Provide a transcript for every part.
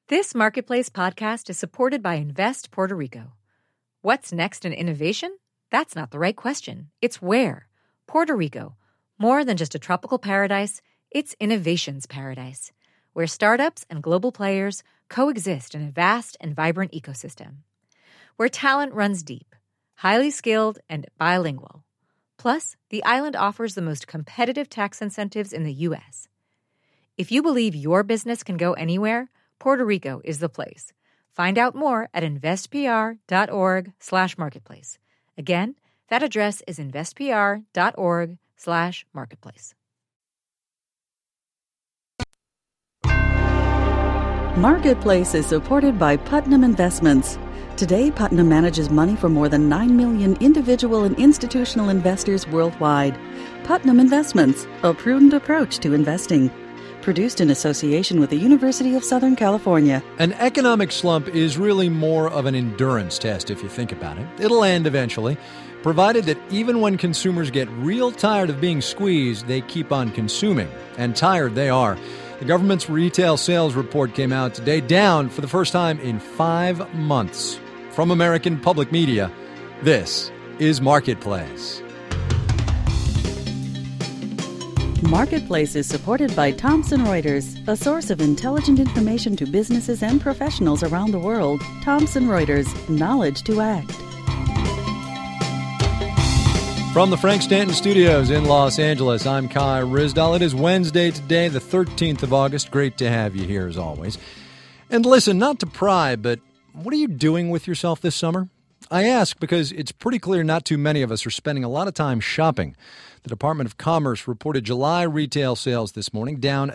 This Marketplace podcast is supported by Invest Puerto Rico. What's next in innovation? That's not the right question. It's where. Puerto Rico. More than just a tropical paradise, it's innovation's paradise, where startups and global players coexist in a vast and vibrant ecosystem. Where talent runs deep, highly skilled, and bilingual. Plus, the island offers the most competitive tax incentives in the U.S. If you believe your business can go anywhere, Puerto Rico is the place. Find out more at investpr.org/marketplace. Again, that address is investpr.org/marketplace. Marketplace is supported by Putnam Investments. Today, Putnam manages money for more than 9 million individual and institutional investors worldwide. Putnam Investments, a prudent approach to investing. Produced in association with the University of Southern California. An economic slump is really more of an endurance test if you think about it. It'll end eventually, provided that even when consumers get real tired of being squeezed, they keep on consuming. And tired they are. The government's retail sales report came out today, down for the first time in 5 months. From American Public Media, this is Marketplace. Marketplace is supported by Thomson Reuters, a source of intelligent information to businesses and professionals around the world. Thomson Reuters, knowledge to act. From the Frank Stanton Studios in Los Angeles, I'm Kai Ryssdal. It is Wednesday today, the 13th of August. Great to have you here as always. And listen, not to pry, but what are you doing with yourself this summer? I ask because it's pretty clear not too many of us are spending a lot of time shopping. The Department of Commerce reported July retail sales this morning down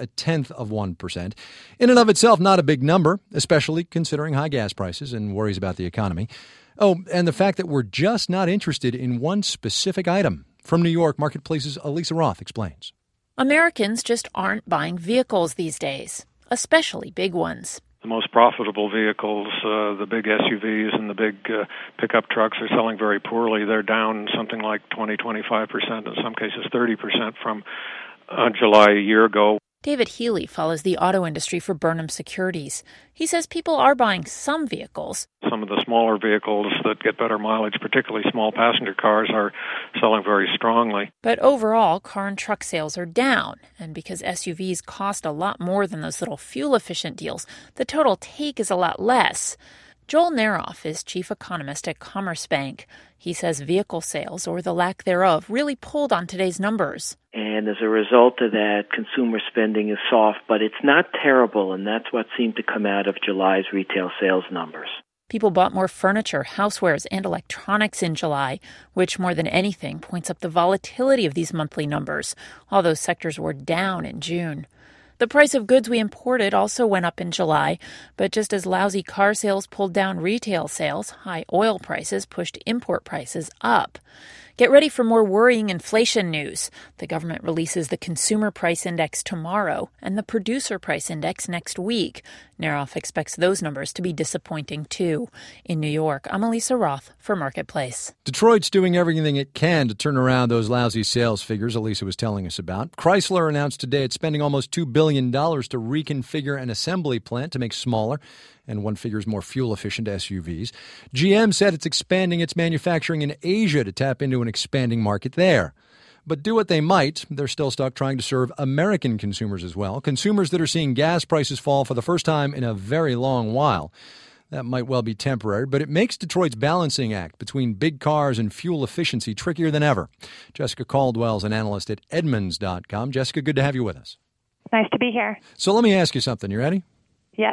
0.1%. In and of itself, not a big number, especially considering high gas prices and worries about the economy. Oh, and the fact that we're just not interested in one specific item. From New York, Marketplace's Elisa Roth explains. Americans just aren't buying vehicles these days, especially big ones. The most profitable vehicles, the big SUVs and the big pickup trucks are selling very poorly. They're down something like 20-25%, in some cases 30% from July a year ago. David Healy follows the auto industry for Burnham Securities. He says people are buying some vehicles. Some of the smaller vehicles that get better mileage, particularly small passenger cars, are selling very strongly. But overall, car and truck sales are down. And because SUVs cost a lot more than those little fuel-efficient deals, the total take is a lot less. Joel Neroff is chief economist at Commerce Bank. He says vehicle sales, or the lack thereof, really pulled on today's numbers. And as a result of that, consumer spending is soft, but it's not terrible, and that's what seemed to come out of July's retail sales numbers. People bought more furniture, housewares, and electronics in July, which more than anything points up the volatility of these monthly numbers. All those sectors were down in June. The price of goods we imported also went up in July, but just as lousy car sales pulled down retail sales, high oil prices pushed import prices up. Get ready for more worrying inflation news. The government releases the Consumer Price Index tomorrow and the Producer Price Index next week. Neroff expects those numbers to be disappointing, too. In New York, I'm Elisa Roth for Marketplace. Detroit's doing everything it can to turn around those lousy sales figures Elisa was telling us about. Chrysler announced today it's spending almost $2 billion to reconfigure an assembly plant to make smaller and one figures more fuel-efficient SUVs. GM said it's expanding its manufacturing in Asia to tap into an expanding market there. But do what they might, they're still stuck trying to serve American consumers as well, consumers that are seeing gas prices fall for the first time in a very long while. That might well be temporary, but it makes Detroit's balancing act between big cars and fuel efficiency trickier than ever. Jessica Caldwell's an analyst at Edmunds.com. Jessica, good to have you with us. Nice to be here. So let me ask you something. You ready? Yes.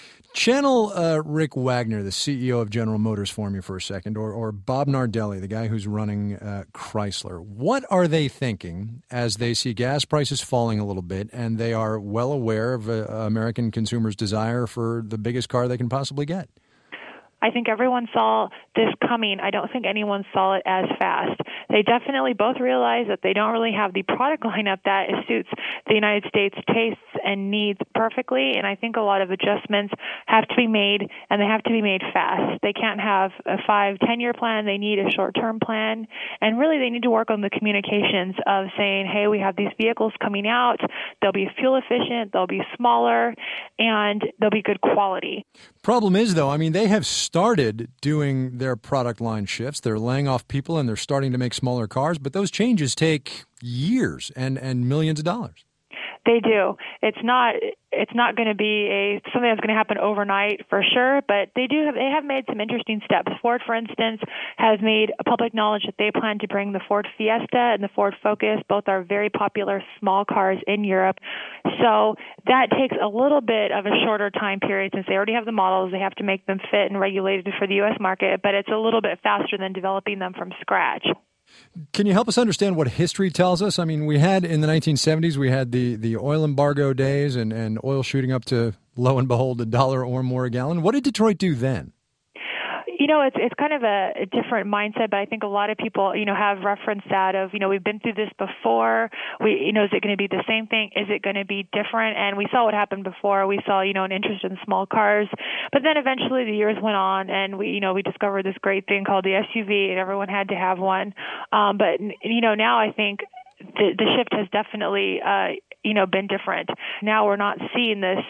Channel Rick Wagner, the CEO of General Motors, for me for a second, or Bob Nardelli, the guy who's running Chrysler. What are they thinking as they see gas prices falling a little bit and they are well aware of American consumers' desire for the biggest car they can possibly get? I think everyone saw this coming. I don't think anyone saw it as fast. They definitely both realized that they don't really have the product lineup that suits the United States tastes and needs perfectly, and I think a lot of adjustments have to be made, and they have to be made fast. They can't have a 5-10-year plan. They need a short-term plan, and really they need to work on the communications of saying, hey, we have these vehicles coming out. They'll be fuel efficient, they'll be smaller, and they'll be good quality. Problem is, though, I mean, they have started doing their product line shifts. They're laying off people and they're starting to make smaller cars, but those changes take years and millions of dollars. They do. It's not going to be something that's going to happen overnight for sure, but they have made some interesting steps. Ford, for instance, has made public knowledge that they plan to bring the Ford Fiesta and the Ford Focus. Both are very popular small cars in Europe. So that takes a little bit of a shorter time period since they already have the models. They have to make them fit and regulated for the U.S. market, but it's a little bit faster than developing them from scratch. Can you help us understand what history tells us? I mean, we had in the 1970s, we had the oil embargo days and oil shooting up to, lo and behold, $1 or more a gallon. What did Detroit do then? It's kind of a different mindset, but I think a lot of people, have referenced that of, we've been through this before. Is it going to be the same thing? Is it going to be different? And we saw what happened before. We saw, an interest in small cars, but then eventually the years went on, and we discovered this great thing called the SUV, and everyone had to have one. But now I think the shift has definitely, been different. Now we're not seeing this,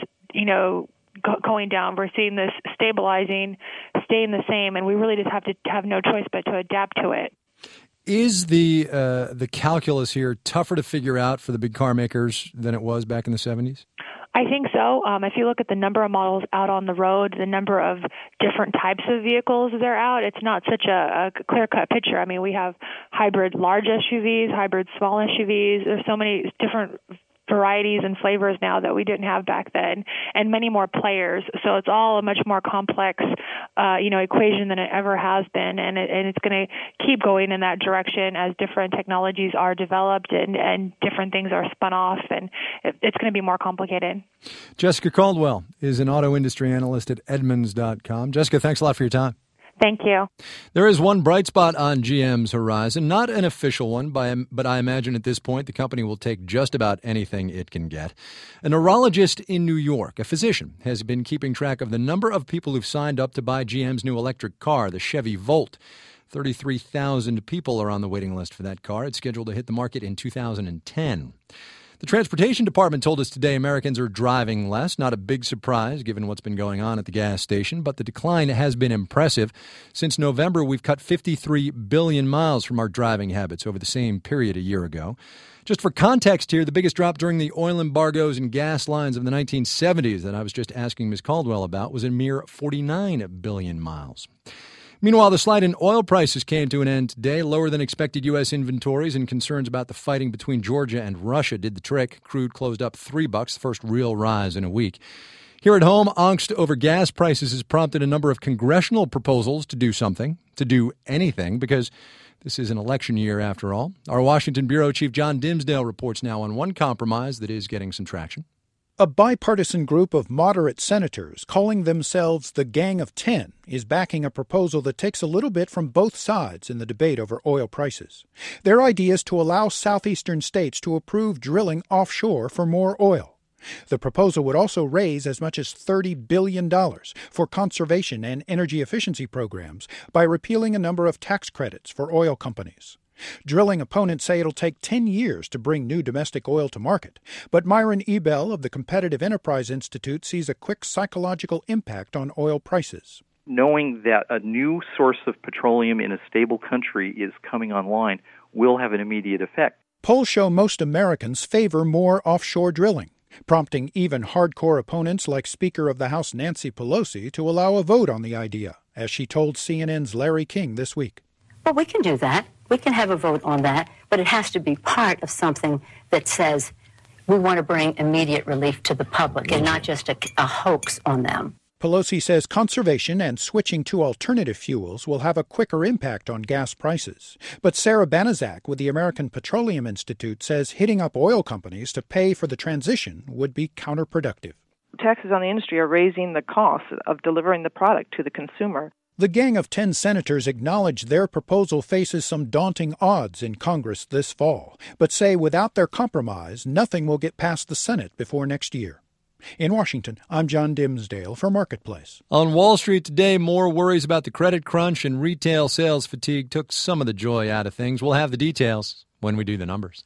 going down. We're seeing this stabilizing, staying the same, and we really just have to have no choice but to adapt to it. Is the calculus here tougher to figure out for the big car makers than it was back in the 70s? I think so. If you look at the number of models out on the road, the number of different types of vehicles that are out, it's not such a clear-cut picture. I mean, we have hybrid large SUVs, hybrid small SUVs. There's so many different varieties and flavors now that we didn't have back then, and many more players. So it's all a much more complex, equation than it ever has been, and it's going to keep going in that direction as different technologies are developed and different things are spun off, and it's going to be more complicated. Jessica Caldwell is an auto industry analyst at Edmunds.com. Jessica, thanks a lot for your time. Thank you. There is one bright spot on GM's horizon, not an official one, but I imagine at this point the company will take just about anything it can get. A neurologist in New York, a physician, has been keeping track of the number of people who've signed up to buy GM's new electric car, the Chevy Volt. 33,000 people are on the waiting list for that car. It's scheduled to hit the market in 2010. The Transportation Department told us today Americans are driving less. Not a big surprise given what's been going on at the gas station, but the decline has been impressive. Since November, we've cut 53 billion miles from our driving habits over the same period a year ago. Just for context here, the biggest drop during the oil embargoes and gas lines of the 1970s that I was just asking Ms. Caldwell about was a mere 49 billion miles. Meanwhile, the slide in oil prices came to an end today. Lower than expected U.S. inventories and concerns about the fighting between Georgia and Russia did the trick. Crude closed up $3, the first real rise in a week. Here at home, angst over gas prices has prompted a number of congressional proposals to do something, to do anything, because this is an election year after all. Our Washington Bureau Chief John Dimsdale reports now on one compromise that is getting some traction. A bipartisan group of moderate senators, calling themselves the Gang of 10, is backing a proposal that takes a little bit from both sides in the debate over oil prices. Their idea is to allow southeastern states to approve drilling offshore for more oil. The proposal would also raise as much as $30 billion for conservation and energy efficiency programs by repealing a number of tax credits for oil companies. Drilling opponents say it'll take 10 years to bring new domestic oil to market, but Myron Ebell of the Competitive Enterprise Institute sees a quick psychological impact on oil prices. Knowing that a new source of petroleum in a stable country is coming online will have an immediate effect. Polls show most Americans favor more offshore drilling, prompting even hardcore opponents like Speaker of the House Nancy Pelosi to allow a vote on the idea, as she told CNN's Larry King this week. Well, we can do that. We can have a vote on that, but it has to be part of something that says we want to bring immediate relief to the public and not just a hoax on them. Pelosi says conservation and switching to alternative fuels will have a quicker impact on gas prices. But Sarah Banaszak with the American Petroleum Institute says hitting up oil companies to pay for the transition would be counterproductive. Taxes on the industry are raising the cost of delivering the product to the consumer. The Gang of 10 senators acknowledge their proposal faces some daunting odds in Congress this fall, but say without their compromise, nothing will get past the Senate before next year. In Washington, I'm John Dimsdale for Marketplace. On Wall Street today, more worries about the credit crunch and retail sales fatigue took some of the joy out of things. We'll have the details when we do the numbers.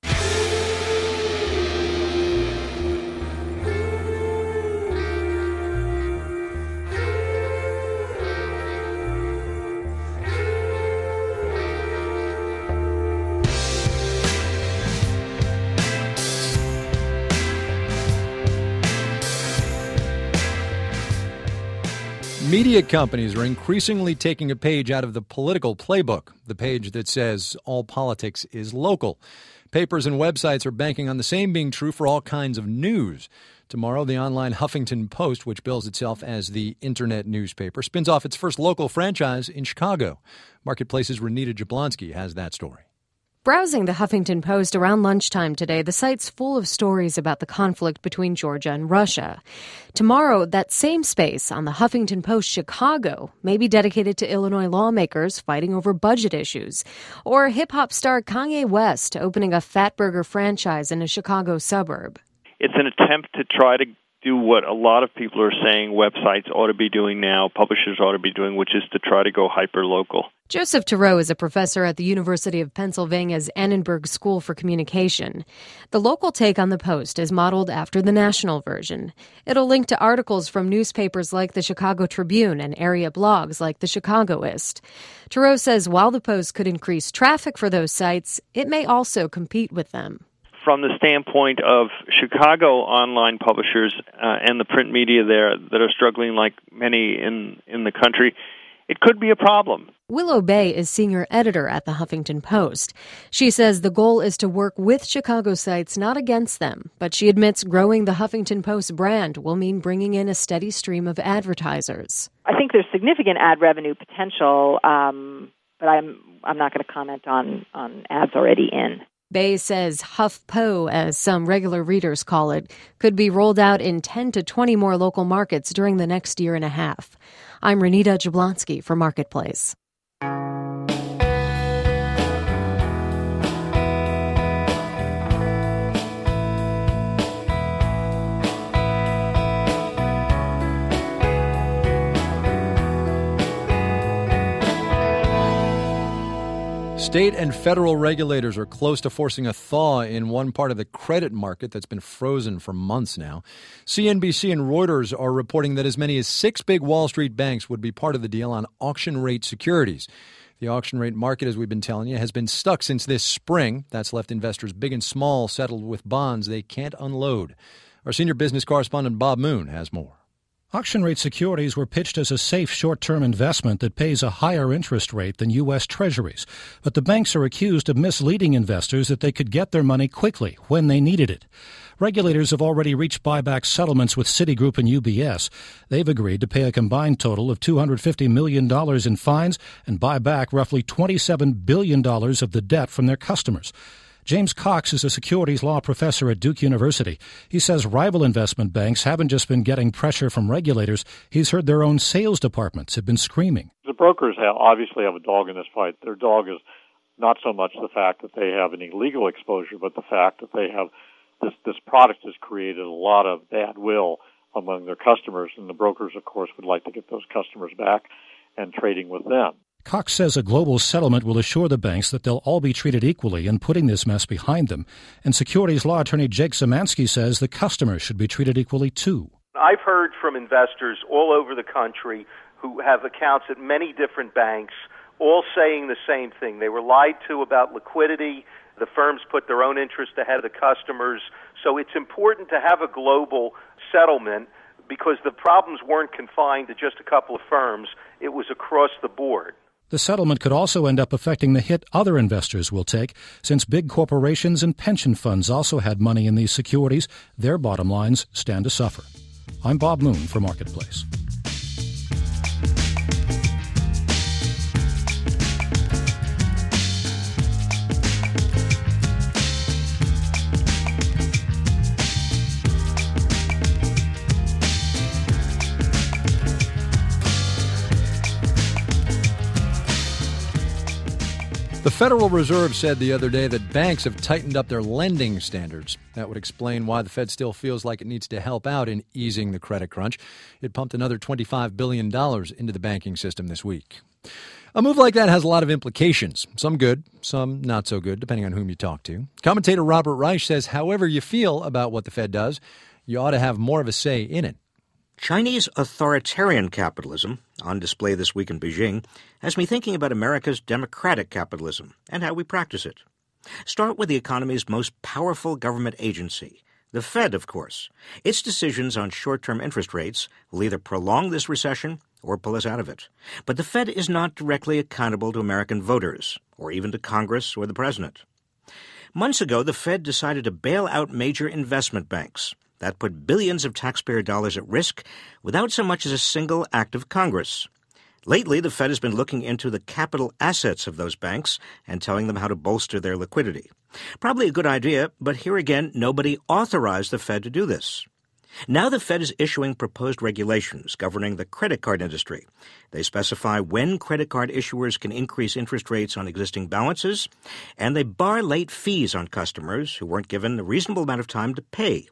Media companies are increasingly taking a page out of the political playbook, the page that says all politics is local. Papers and websites are banking on the same being true for all kinds of news. Tomorrow, the online Huffington Post, which bills itself as the internet newspaper, spins off its first local franchise in Chicago. Marketplace's Renita Jablonski has that story. Browsing the Huffington Post around lunchtime today, the site's full of stories about the conflict between Georgia and Russia. Tomorrow, that same space on the Huffington Post Chicago may be dedicated to Illinois lawmakers fighting over budget issues, or hip-hop star Kanye West opening a Fatburger franchise in a Chicago suburb. It's an attempt to try to do what a lot of people are saying websites ought to be doing now, publishers ought to be doing, which is to try to go hyper-local. Joseph Turow is a professor at the University of Pennsylvania's Annenberg School for Communication. The local take on the Post is modeled after the national version. It'll link to articles from newspapers like the Chicago Tribune and area blogs like the Chicagoist. Turow says while the Post could increase traffic for those sites, it may also compete with them. From the standpoint of Chicago online publishers and the print media there that are struggling like many in the country, it could be a problem. Willow Bay is senior editor at the Huffington Post. She says the goal is to work with Chicago sites, not against them. But she admits growing the Huffington Post brand will mean bringing in a steady stream of advertisers. I think there's significant ad revenue potential, but I'm not going to comment on ads already in. Bay says HuffPo, as some regular readers call it, could be rolled out in 10 to 20 more local markets during the next year and a half. I'm Renita Jablonski for Marketplace. State and federal regulators are close to forcing a thaw in one part of the credit market that's been frozen for months now. CNBC and Reuters are reporting that as many as 6 big Wall Street banks would be part of the deal on auction rate securities. The auction rate market, as we've been telling you, has been stuck since this spring. That's left investors big and small settled with bonds they can't unload. Our senior business correspondent Bob Moon has more. Auction rate securities were pitched as a safe short-term investment that pays a higher interest rate than U.S. Treasuries. But the banks are accused of misleading investors that they could get their money quickly when they needed it. Regulators have already reached buyback settlements with Citigroup and UBS. They've agreed to pay a combined total of $250 million in fines and buy back roughly $27 billion of the debt from their customers. James Cox is a securities law professor at Duke University. He says rival investment banks haven't just been getting pressure from regulators. He's heard their own sales departments have been screaming. The brokers obviously have a dog in this fight. Their dog is not so much the fact that they have any legal exposure, but the fact that they have this product has created a lot of bad will among their customers, and the brokers, of course, would like to get those customers back and trading with them. Cox says a global settlement will assure the banks that they'll all be treated equally in putting this mess behind them. And securities law attorney Jake Szymanski says the customers should be treated equally, too. I've heard from investors all over the country who have accounts at many different banks, all saying the same thing. They were lied to about liquidity. The firms put their own interest ahead of the customers. So it's important to have a global settlement because the problems weren't confined to just a couple of firms. It was across the board. The settlement could also end up affecting the hit other investors will take, since big corporations and pension funds also had money in these securities. Their bottom lines stand to suffer. I'm Bob Moon for Marketplace. The Federal Reserve said the other day that banks have tightened up their lending standards. That would explain why the Fed still feels like it needs to help out in easing the credit crunch. It pumped another $25 billion into the banking system this week. A move like that has a lot of implications, some good, some not so good, depending on whom you talk to. Commentator Robert Reich says however you feel about what the Fed does, you ought to have more of a say in it. Chinese authoritarian capitalism, on display this week in Beijing, has me thinking about America's democratic capitalism and how we practice it. Start with the economy's most powerful government agency, the Fed, of course. Its decisions on short-term interest rates will either prolong this recession or pull us out of it. But the Fed is not directly accountable to American voters, or even to Congress or the president. Months ago, the Fed decided to bail out major investment banks. That put billions of taxpayer dollars at risk without so much as a single act of Congress. Lately, the Fed has been looking into the capital assets of those banks and telling them how to bolster their liquidity. Probably a good idea, but here again, nobody authorized the Fed to do this. Now the Fed is issuing proposed regulations governing the credit card industry. They specify when credit card issuers can increase interest rates on existing balances, and they bar late fees on customers who weren't given a reasonable amount of time to pay.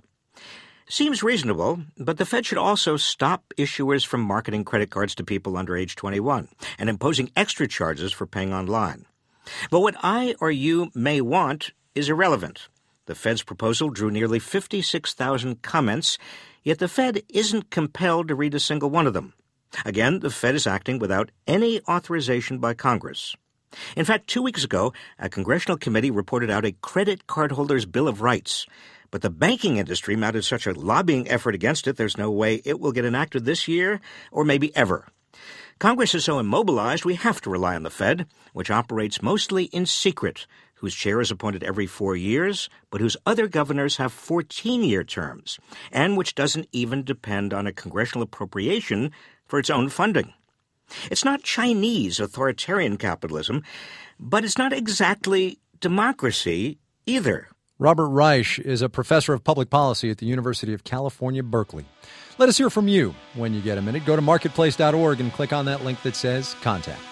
Seems reasonable, but the Fed should also stop issuers from marketing credit cards to people under age 21 and imposing extra charges for paying online. But what I or you may want is irrelevant. The Fed's proposal drew nearly 56,000 comments, yet the Fed isn't compelled to read a single one of them. Again, the Fed is acting without any authorization by Congress. In fact, 2 weeks ago, a congressional committee reported out a credit cardholders' Bill of Rights. But the banking industry mounted such a lobbying effort against it, there's no way it will get enacted this year or maybe ever. Congress is so immobilized we have to rely on the Fed, which operates mostly in secret, whose chair is appointed every 4 years, but whose other governors have 14-year terms, and which doesn't even depend on a congressional appropriation for its own funding. It's not Chinese authoritarian capitalism, but it's not exactly democracy either. Robert Reich is a professor of public policy at the University of California, Berkeley. Let us hear from you when you get a minute. Go to marketplace.org and click on that link that says Contact.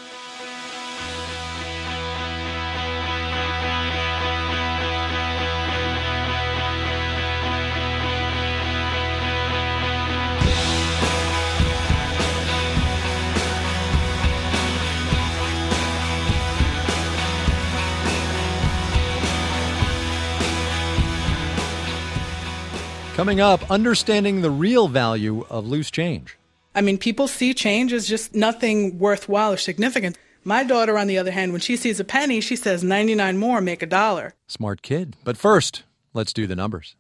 Coming up, understanding the real value of loose change. I mean, people see change as just nothing worthwhile or significant. My daughter, on the other hand, when she sees a penny, she says 99 more make $1. Smart kid. But first, let's do the numbers.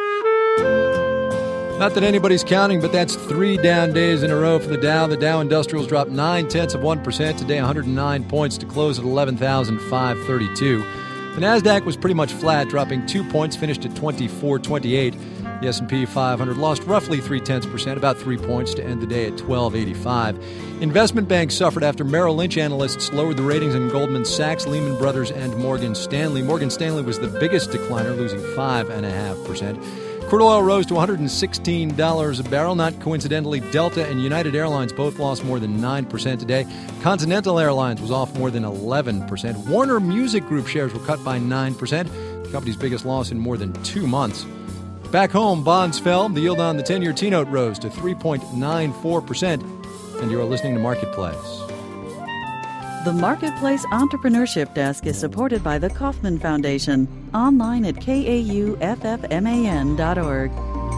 Not that anybody's counting, but that's 3 down days in a row for the Dow. The Dow Industrials dropped 0.9% today, 109 points to close at 11,532. The Nasdaq was pretty much flat, dropping 2 points, finished at 2428. The S&P 500 lost roughly 0.3%, about 3 points to end the day at 1285. Investment banks suffered after Merrill Lynch analysts lowered the ratings in Goldman Sachs, Lehman Brothers, and Morgan Stanley. Morgan Stanley was the biggest decliner, losing 5.5%. Crude oil rose to $116 a barrel. Not coincidentally, Delta and United Airlines both lost more than 9% today. Continental Airlines was off more than 11%. Warner Music Group shares were cut by 9%, the company's biggest loss in more than 2 months. Back home, bonds fell. The yield on the 10-year T-note rose to 3.94%. And you're listening to Marketplace. The Marketplace Entrepreneurship Desk is supported by the Kauffman Foundation. Online at kauffman.org.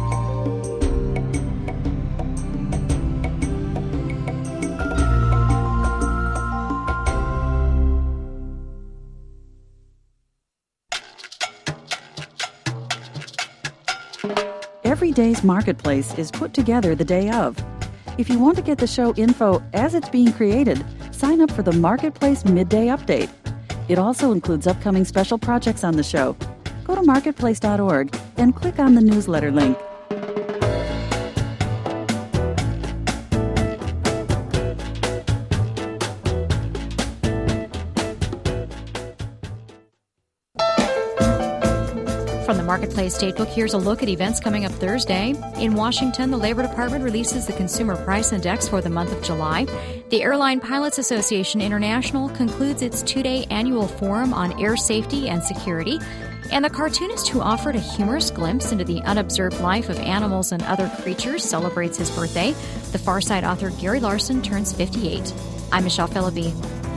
Every day's Marketplace is put together the day of. If you want to get the show info as it's being created, sign up for the Marketplace Midday Update. It also includes upcoming special projects on the show. Go to marketplace.org and click on the newsletter link. From the Marketplace Datebook, here's a look at events coming up Thursday. In Washington, the Labor Department releases the Consumer Price Index for the month of July. The Airline Pilots Association International concludes its 2-day annual forum on air safety and security. And the cartoonist who offered a humorous glimpse into the unobserved life of animals and other creatures celebrates his birthday. The Far Side author Gary Larson turns 58. I'm Michelle Philippi.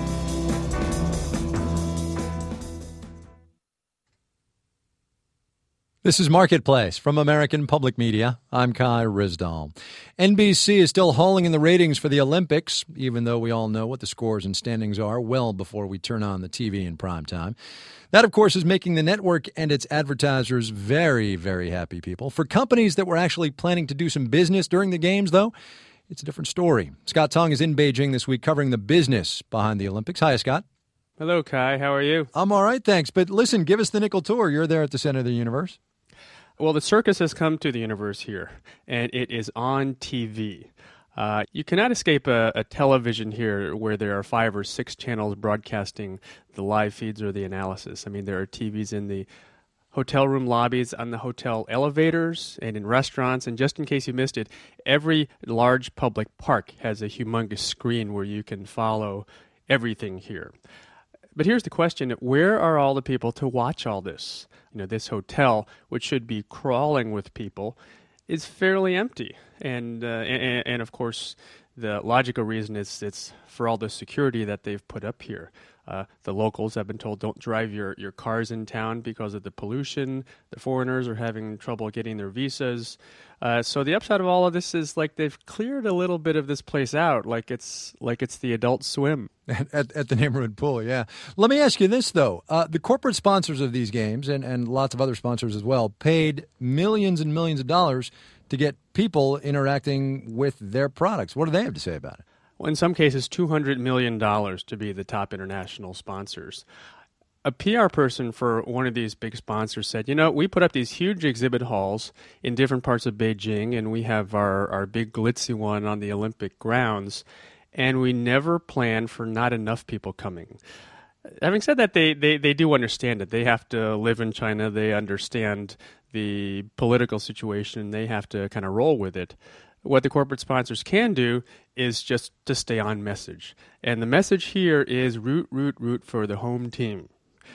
This is Marketplace from American Public Media. I'm Kai Ryssdal. NBC is still hauling in the ratings for the Olympics, even though we all know what the scores and standings are well before we turn on the TV in prime time. That, of course, is making the network and its advertisers very, very happy people. For companies that were actually planning to do some business during the games, though, it's a different story. Scott Tong is in Beijing this week covering the business behind the Olympics. Hi, Scott. Hello, Kai. How are you? I'm all right, thanks. But listen, give us the nickel tour. You're there at the center of the universe. Well, the circus has come to the universe here, and it is on TV. You cannot escape a television here where there are 5 or 6 channels broadcasting the live feeds or the analysis. I mean, there are TVs in the hotel room lobbies, on the hotel elevators, and in restaurants. And just in case you missed it, every large public park has a humongous screen where you can follow everything here. But here's the question, where are all the people to watch all this? You know, this hotel, which should be crawling with people, is fairly empty. And of course, the logical reason is it's for all the security that they've put up here. The locals have been told don't drive your cars in town because of the pollution. The foreigners are having trouble getting their visas. So the upside of all of this is like they've cleared a little bit of this place out, like it's the Adult Swim. At the neighborhood pool, yeah. Let me ask you this, though. The corporate sponsors of these games, and lots of other sponsors as well, paid millions and millions of dollars to get people interacting with their products. What do they have to say about it? Well, in some cases, $200 million to be the top international sponsors. A PR person for one of these big sponsors said, you know, we put up these huge exhibit halls in different parts of Beijing, and we have our big glitzy one on the Olympic grounds, and we never plan for not enough people coming. Having said that, they do understand it. They have to live in China. They understand the political situation. They have to kind of roll with it. What the corporate sponsors can do is just to stay on message. And the message here is root for the home team.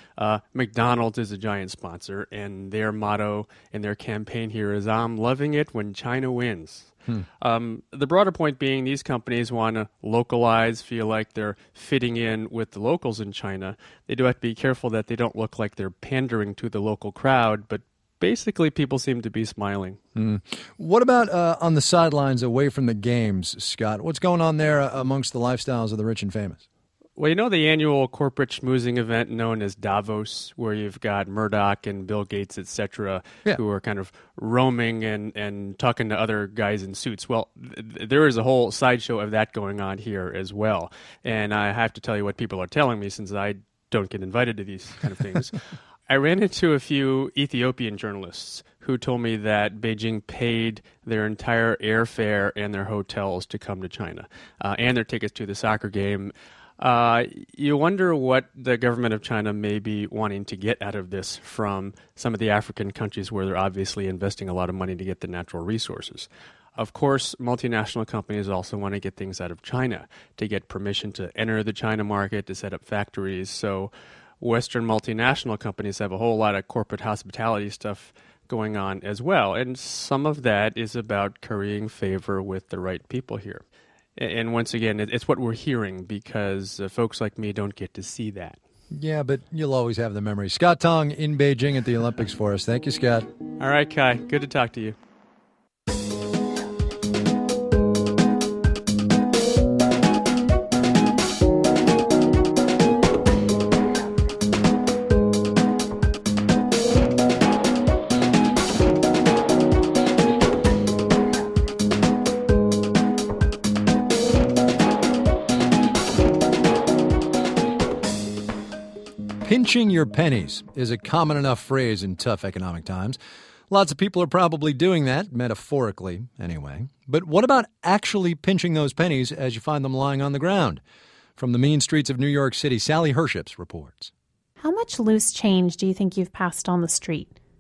McDonald's is a giant sponsor, and their motto and their campaign here is, I'm loving it when China wins. The broader point being these companies want to localize, feel like they're fitting in with the locals in China. They do have to be careful that they don't look like they're pandering to the local crowd, but basically people seem to be smiling. What about on the sidelines away from the games, Scott? What's going on there amongst the lifestyles of the rich and famous? Well, you know the annual corporate schmoozing event known as Davos, where you've got Murdoch and Bill Gates, etc., who are kind of roaming and talking to other guys in suits. Well, there is a whole sideshow of that going on here as well. And I have to tell you what people are telling me, since I don't get invited to these kind of things. I ran into a few Ethiopian journalists who told me that Beijing paid their entire airfare and their hotels to come to China, and their tickets to the soccer game. You wonder what the government of China may be wanting to get out of this from some of the African countries where they're obviously investing a lot of money to get the natural resources. Of course, multinational companies also want to get things out of China, to get permission to enter the China market, to set up factories. So Western multinational companies have a whole lot of corporate hospitality stuff going on as well. And some of that is about currying favor with the right people here. And once again, it's what we're hearing, because folks like me don't get to see that. Yeah, but you'll always have the memory. Scott Tong in Beijing at the Olympics for us. Thank you, Scott. All right, Kai. Good to talk to you. Pinching your pennies is a common enough phrase in tough economic times. Lots of people are probably doing that, metaphorically anyway. But what about actually pinching those pennies as you find them lying on the ground? From the mean streets of New York City, Sally Herships reports. How much loose change do you think you've passed on the street?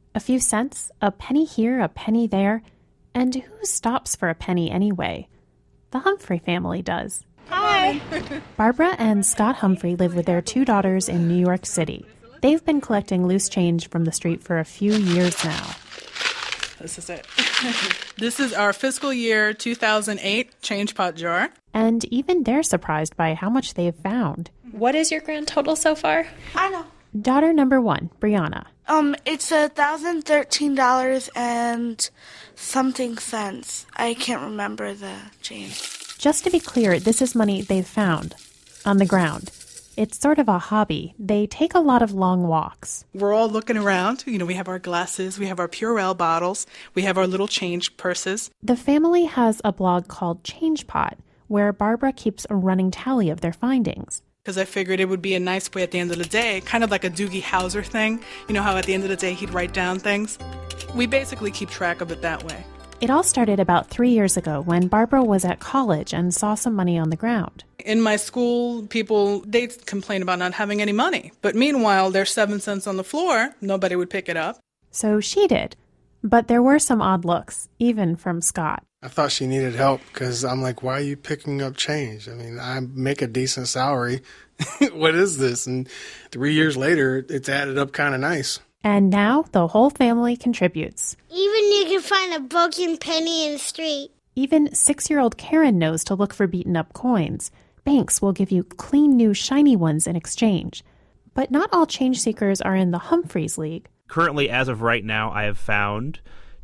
A few cents, a penny here, a penny there. And who stops for a penny anyway? The Humphrey family does. Hi! Barbara and Scott Humphrey live with their 2 daughters in New York City. They've been collecting loose change from the street for a few years now. This is it. This is our fiscal year 2008 change pot jar. And even they're surprised by how much they've found. What is your grand total so far? I know. Daughter number 1, Brianna. It's $1,013 and something cents. I can't remember the change. Just to be clear, this is money they've found on the ground. It's sort of a hobby. They take a lot of long walks. We're all looking around. We have our glasses, we have our Purell bottles, we have our little change purses. The family has a blog called Change Pot, where Barbara keeps a running tally of their findings. Because I figured it would be a nice way at the end of the day, kind of like a Doogie Howser thing. You know how at the end of the day he'd write down things? We basically keep track of it that way. It all started about 3 years ago when Barbara was at college and saw some money on the ground. In my school, people, they complain about not having any money. But meanwhile, there's 7 cents on the floor. Nobody would pick it up. So she did. But there were some odd looks, even from Scott. I thought she needed help because I'm like, why are you picking up change? I mean, I make a decent salary. What is this? And 3 years later, it's added up kind of nice. And now the whole family contributes. Even you can find a broken penny in the street. Even 6-year-old Karen knows to look for beaten-up coins. Banks will give you clean, new, shiny ones in exchange. But not all change seekers are in the Humphreys League. Currently, as of right now, I have found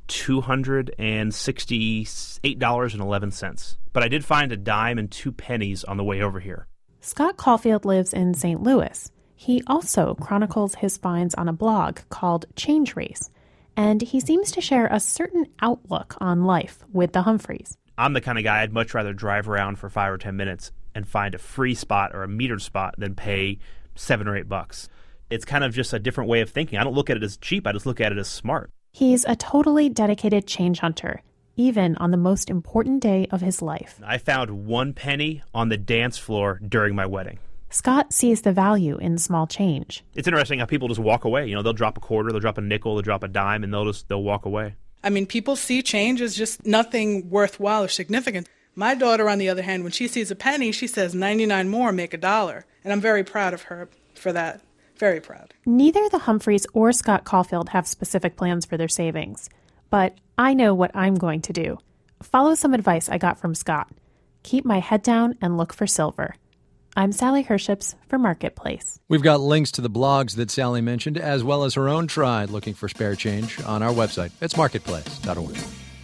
$268.11. But I did find a dime and 2 pennies on the way over here. Scott Caulfield lives in St. Louis. He also chronicles his finds on a blog called Change Race, and he seems to share a certain outlook on life with the Humphreys. I'm the kind of guy I'd much rather drive around for 5 or 10 minutes and find a free spot or a metered spot than pay $7 or $8. It's kind of just a different way of thinking. I don't look at it as cheap, I just look at it as smart. He's a totally dedicated change hunter, even on the most important day of his life. I found 1 penny on the dance floor during my wedding. Scott sees the value in small change. It's interesting how people just walk away. They'll drop a quarter, they'll drop a nickel, they'll drop a dime, and they'll walk away. I mean, people see change as just nothing worthwhile or significant. My daughter, on the other hand, when she sees a penny, she says 99 more make $1. And I'm very proud of her for that. Very proud. Neither the Humphreys or Scott Caulfield have specific plans for their savings. But I know what I'm going to do. Follow some advice I got from Scott. Keep my head down and look for silver. I'm Sally Herships for Marketplace. We've got links to the blogs that Sally mentioned, as well as her own try looking for spare change on our website. It's marketplace.org.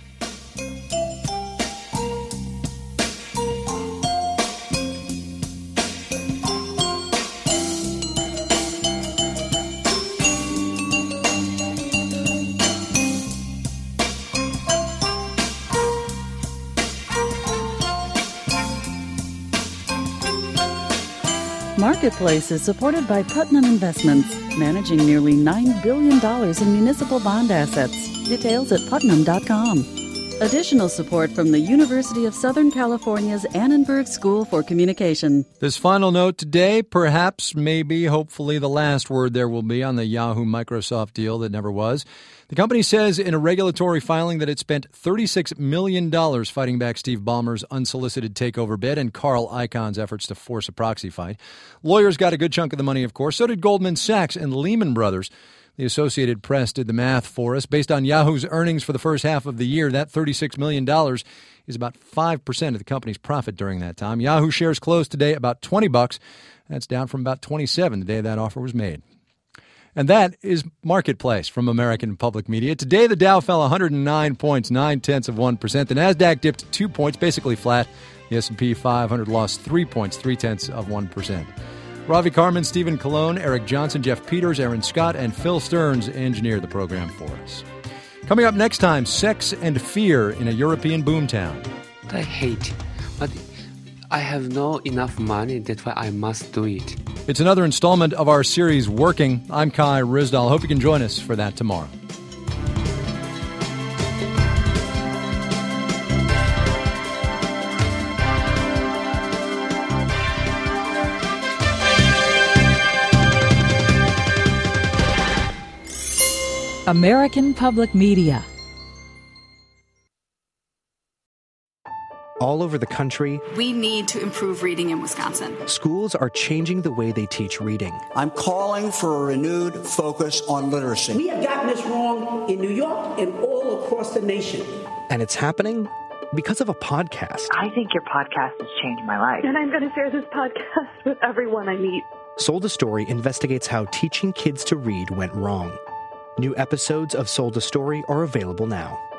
Marketplace is supported by Putnam Investments, managing nearly $9 billion in municipal bond assets. Details at putnam.com. Additional support from the University of Southern California's Annenberg School for Communication. This final note today, perhaps, maybe, hopefully the last word there will be on the Yahoo-Microsoft deal that never was. The company says in a regulatory filing that it spent $36 million fighting back Steve Ballmer's unsolicited takeover bid and Carl Icahn's efforts to force a proxy fight. Lawyers got a good chunk of the money, of course. So did Goldman Sachs and Lehman Brothers. The Associated Press did the math for us. Based on Yahoo's earnings for the first half of the year, that $36 million is about 5% of the company's profit during that time. Yahoo shares closed today about $20. That's down from about $27 the day that offer was made. And that is Marketplace from American Public Media. Today, the Dow fell 109 points, 0.9%. The Nasdaq dipped 2 points, basically flat. The S&P 500 lost 3 points, 0.3%. Ravi Carmen, Stephen Colon, Eric Johnson, Jeff Peters, Aaron Scott, and Phil Stearns engineered the program for us. Coming up next time, sex and fear in a European boomtown. I hate, but I have not enough money. That's why I must do it. It's another installment of our series, Working. I'm Kai Ryssdal. Hope you can join us for that tomorrow. American Public Media. All over the country, we need to improve reading in Wisconsin. Schools are changing the way they teach reading. I'm calling for a renewed focus on literacy. We have gotten this wrong in New York and all across the nation. And it's happening because of a podcast. I think your podcast has changed my life. And I'm going to share this podcast with everyone I meet. Sold a Story investigates how teaching kids to read went wrong. New episodes of Sold a Story are available now.